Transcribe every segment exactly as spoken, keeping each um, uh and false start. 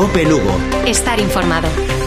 COPE Lugo. Estar informado.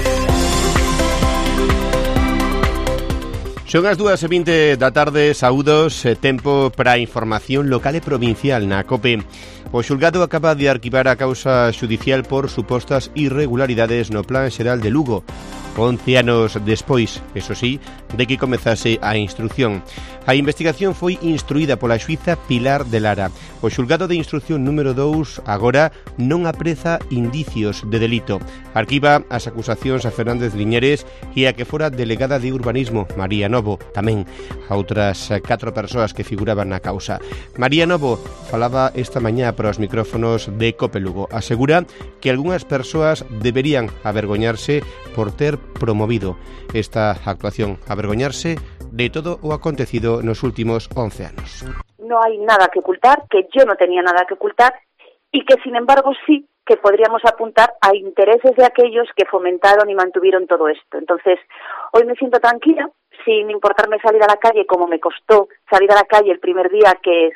Son as dúas e vinte da tarde, saúdos, tempo para a información local e provincial na COPE. O xulgado acaba de arquivar a causa xudicial por supostas irregularidades no Plan Xeral de Lugo, once anos despois, eso sí, de que comezase a instrucción. A investigación foi instruída pola xuíza Pilar de Lara. O xulgado de instrucción número dous agora non apreza indicios de delito. Arquiva as acusacións a Fernández Liñeres e a que fora delegada de Urbanismo, María Novo, tamén a outras catro persoas que figuraban na causa. María Novo falaba esta mañá para os micrófonos de COPE Lugo. Asegura que algunhas persoas deberían avergoñarse por ter promovido esta actuación, avergoñarse de todo o acontecido nos últimos once anos. No hay nada que ocultar, que yo no tenía nada que ocultar y que sin embargo sí que podríamos apuntar a intereses de aquellos que fomentaron y mantuvieron todo esto. Entonces, hoy me siento tranquila, sin importarme salir a la calle como me costó salir a la calle el primer día que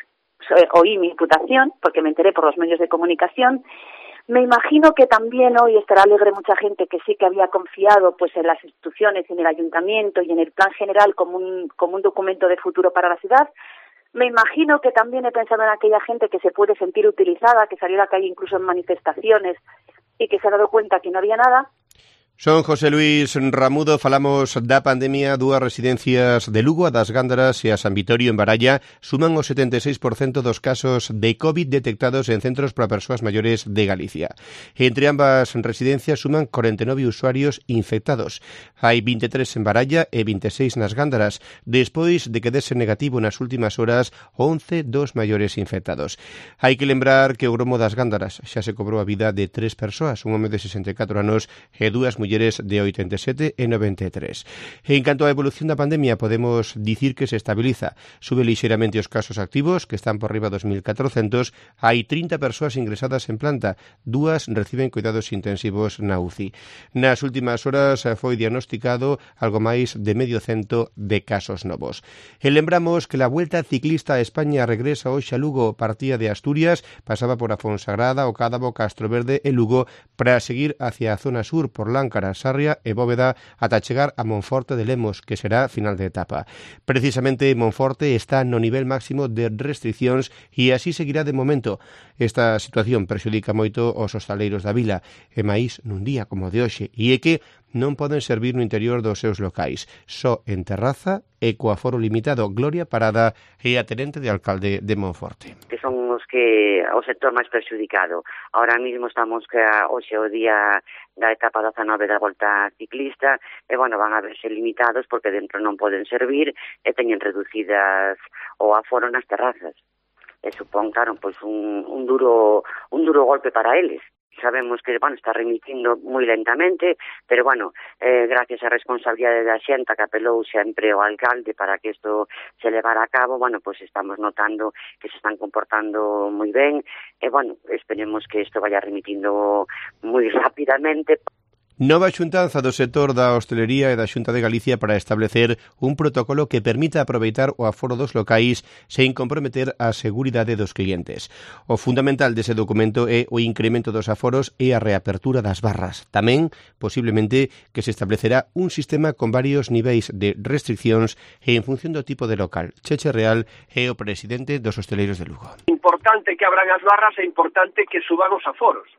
oí mi imputación, porque me enteré por los medios de comunicación. Me imagino que también hoy estará alegre mucha gente que sí que había confiado pues en las instituciones, en el ayuntamiento y en el plan general como un, como un documento de futuro para la ciudad. Me imagino que también he pensado en aquella gente que se puede sentir utilizada, que salió a la calle incluso en manifestaciones y que se ha dado cuenta que no había nada. Son José Luis Ramudo, falamos da pandemia. Dúas residencias de Lugo, a das Gándaras e a San Vitorio en Baralla, suman o setenta e seis por cento dos casos de COVID detectados en centros para persoas maiores de Galicia. Entre ambas residencias suman cuarenta e nove usuarios infectados. Hai vinte e tres en Baralla e vinte e seis nas Gándaras, despois de que dese negativo nas últimas horas once dos maiores infectados. Hai que lembrar que o gromo das Gándaras xa se cobrou a vida de tres persoas, un home de sesenta e catro anos e dúas mulleres de oitenta e sete e noventa e tres. En canto á evolución da pandemia, podemos dicir que se estabiliza. Sube lixeiramente os casos activos, que están por riba dos mil catrocentos. Hai trinta persoas ingresadas en planta, dúas reciben cuidados intensivos na U C I. Nas últimas horas foi diagnosticado algo máis de medio cento de casos novos. E lembramos que la Vuelta Ciclista a España regresa hoxe a Lugo, partía de Asturias, pasaba por a Fonsagrada, o Cádabo, Castroverde e Lugo para seguir hacia a zona sur por Láncara, Sarria e Bóveda ata chegar a Monforte de Lemos, que será final de etapa. Precisamente Monforte está no nivel máximo de restriccións e así seguirá de momento. Esta situación perxudica moito os hostaleiros da vila, e máis nun día como de hoxe, e é que non poden servir no interior dos seus locais, só en terraza e co aforo limitado. Gloria Parada é a tenente de alcalde de Monforte. Que son os que o sector máis perxudicado. Ahora mismo estamos que hoxe o día da etapa dezanove da Volta Ciclista e, bueno, van a verse limitados porque dentro non poden servir e teñen reducidas o aforo nas terrazas. E supón, claro, pois un, un duro un duro golpe para eles. Sabemos que, bueno, está remitindo moi lentamente, pero, bueno, eh, gracias á responsabilidade da xenta que apelou sempre o alcalde para que isto se levara a cabo, bueno, pois estamos notando que se están comportando moi ben, e, bueno, esperemos que isto vaya remitindo moi rapidamente. Nova xuntanza do sector da hostelería e da Xunta de Galicia para establecer un protocolo que permita aproveitar o aforo dos locais sen comprometer a seguridade dos clientes. O fundamental dese documento é o incremento dos aforos e a reapertura das barras. Tamén, posiblemente, que se establecerá un sistema con varios niveis de restriccións e en función do tipo de local. Cheche Real é o presidente dos hosteleiros de Lugo. Importante que abran as barras e importante que suban os aforos.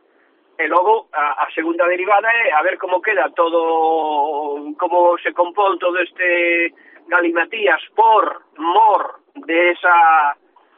E logo, a, a segunda derivada é a ver como queda todo, como se compón todo este galimatías por mor de esa,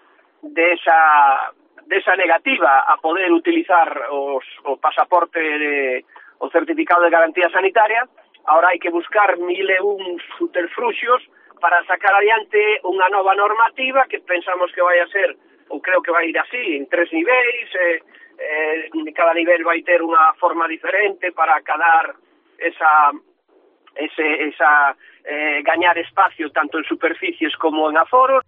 de esa, de esa negativa a poder utilizar os, o pasaporte, de, o certificado de garantía sanitaria. Ahora hai que buscar mil e un subterfuxios para sacar adiante unha nova normativa que pensamos que vai a ser, ou creo que vai ir así, en tres niveis, eh, Eh, cada nivel vai ter unha forma diferente para acadar esa, ese, esa eh, gañar espacio tanto en superficies como en aforos.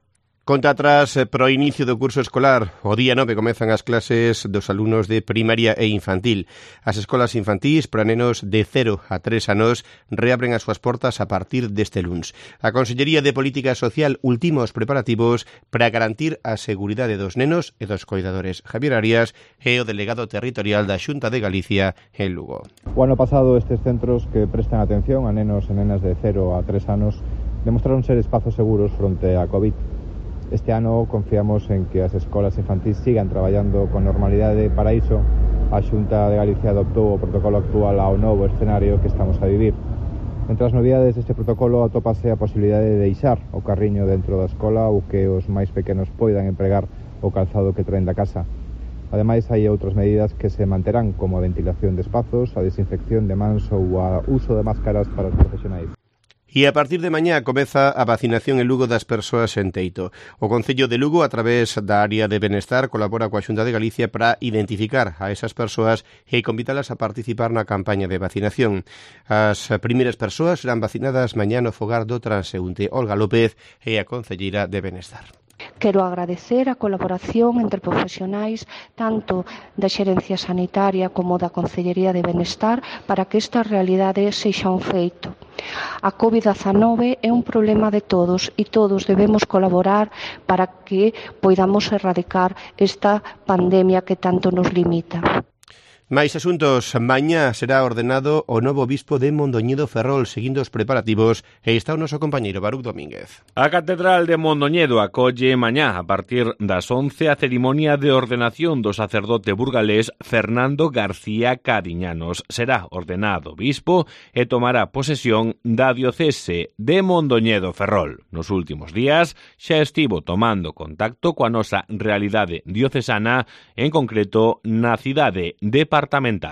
Conta atrás pro inicio do curso escolar. O día nove comezan as clases dos alumnos de primaria e infantil. As escolas infantís para nenos de cero a tres anos reabren as súas portas a partir deste luns. A Consellería de Política Social ultima os preparativos para garantir a seguridade dos nenos e dos coidadores. Javier Arias é o delegado territorial da Xunta de Galicia en Lugo. O ano pasado estes centros que prestan atención a nenos e nenas de cero a tres anos demostraron ser espazos seguros fronte a COVID. Este ano confiamos en que as escolas infantís sigan traballando con normalidade. Para iso, a Xunta de Galicia adoptou o protocolo actual ao novo escenario que estamos a vivir. Entre as novidades deste protocolo atópase a posibilidade de deixar o carriño dentro da escola ou que os máis pequenos poidan empregar o calzado que traen da casa. Ademais, hai outras medidas que se manterán, como a ventilación de espazos, a desinfección de mans ou o uso de máscaras para os profesionais. E a partir de mañá comeza a vacinación en Lugo das persoas en teito. O Concello de Lugo, a través da área de Benestar, colabora coa Xunta de Galicia para identificar a esas persoas e convidalas a participar na campaña de vacinación. As primeiras persoas serán vacinadas mañá no fogar do transeúnte. Olga López é a concelleira de Benestar. Quero agradecer a colaboración entre profesionais tanto da Xerencia Sanitaria como da Concellería de Benestar para que esta realidade sexa un feito. A covid dezanove é un problema de todos e todos debemos colaborar para que poidamos erradicar esta pandemia que tanto nos limita. Máis asuntos. Mañá será ordenado o novo bispo de Mondoñedo Ferrol, seguindo os preparativos, e está o noso compañeiro Baruch Domínguez. A Catedral de Mondoñedo acolle mañá, a partir das once, a cerimonia de ordenación do sacerdote burgalés Fernando García Cariñanos. Será ordenado bispo e tomará posesión da diocese de Mondoñedo Ferrol. Nos últimos días xa estivo tomando contacto coa nosa realidade diocesana, en concreto na cidade de París.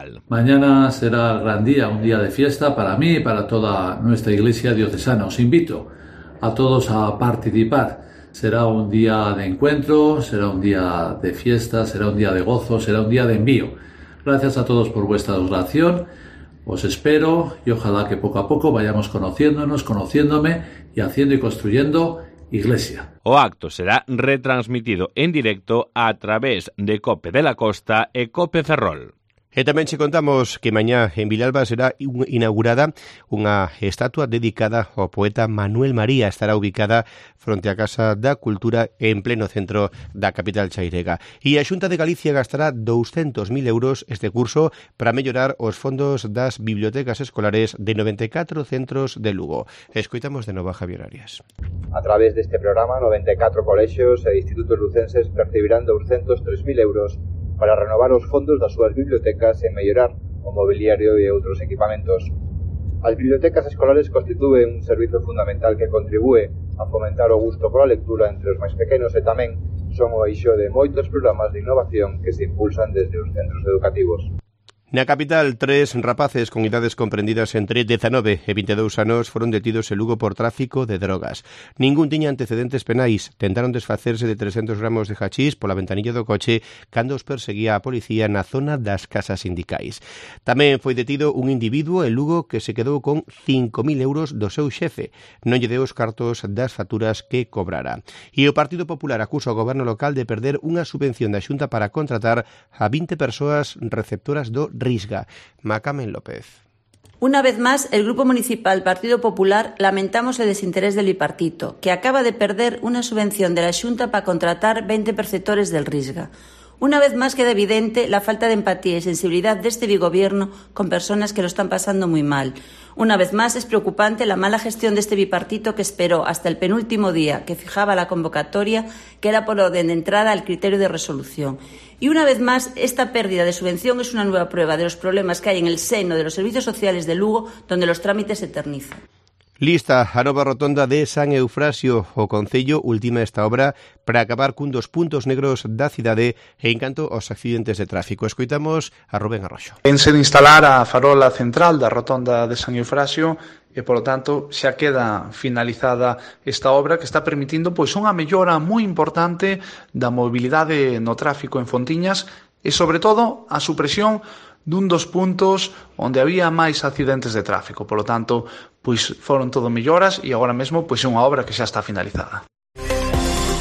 Mañana será el gran día, un día de fiesta para mí y para toda nuestra iglesia diocesana. Os invito a todos a participar. Será un día de encuentro, será un día de fiesta, será un día de gozo, será un día de envío. Gracias a todos por vuestra oración. Os espero y ojalá que poco a poco vayamos conociéndonos, conociéndome y haciendo y construyendo iglesia. O acto será retransmitido en directo a través de Cope de la Costa e Cope Ferrol. E tamén che contamos que mañá en Vilalba será inaugurada unha estatua dedicada ao poeta Manuel María. Estará ubicada fronte á Casa da Cultura en pleno centro da capital chairega. E a Xunta de Galicia gastará douscentos mil euros este curso para mellorar os fondos das bibliotecas escolares de noventa e catro centros de Lugo. Escoitamos de novo a Javier Arias. A través deste programa, noventa e catro colexios e institutos lucenses percibirán douscentos tres mil euros para renovar os fondos das súas bibliotecas e mellorar o mobiliario e outros equipamentos. As bibliotecas escolares constitúen un servizo fundamental que contribúe a fomentar o gusto pola lectura entre os máis pequenos e tamén son o eixo de moitos programas de innovación que se impulsan desde os centros educativos. Na capital, tres rapaces con idades comprendidas entre dezanove e vinte e dous anos foron detidos en Lugo por tráfico de drogas. Ningún tiña antecedentes penais. Tentaron desfacerse de trescentos gramos de hachís pola ventanilla do coche cando os perseguía a policía na zona das casas sindicais. Tamén foi detido un individuo en Lugo que se quedou con cinco mil euros do seu xefe. Non lle deu os cartos das facturas que cobrara. E o Partido Popular acusa o goberno local de perder unha subvención da Xunta para contratar a vinte persoas receptoras do Risga. Macamen López. Una vez más, el Grupo Municipal Partido Popular lamentamos el desinterés del bipartito, que acaba de perder una subvención de la Xunta para contratar veinte perceptores del Risga. Una vez más queda evidente la falta de empatía y sensibilidad de este bigobierno con personas que lo están pasando muy mal. Una vez más es preocupante la mala gestión de este bipartito que esperó hasta el penúltimo día que fijaba la convocatoria, que era por orden de entrada al criterio de resolución. Y una vez más, esta pérdida de subvención es una nueva prueba de los problemas que hay en el seno de los servicios sociales de Lugo, donde los trámites se eternizan. Lista a nova rotonda de San Eufrasio. O Concello ultima esta obra para acabar cun dos puntos negros da cidade e en canto aos accidentes de tráfico. Escoitamos a Rubén Arroxo. Pense de instalar a farola central da rotonda de San Eufrasio e, polo tanto, xa queda finalizada esta obra que está permitindo pois unha mellora moi importante da mobilidade no tráfico en Fontiñas e, sobre todo, a supresión dun dos puntos onde había máis accidentes de tráfico. Por lo tanto, pois foron todo melloras e agora mesmo pois é unha obra que xa está finalizada.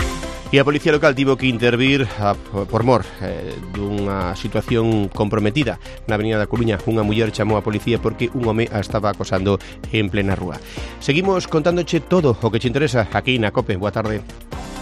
E a Policía Local tivo que intervir a, por mor eh, dunha situación comprometida na Avenida da Coruña. Unha muller chamou a policía porque un home a estaba acosando en plena rúa. Seguimos contándoche todo o que te interesa aquí na COPE. Boa tarde.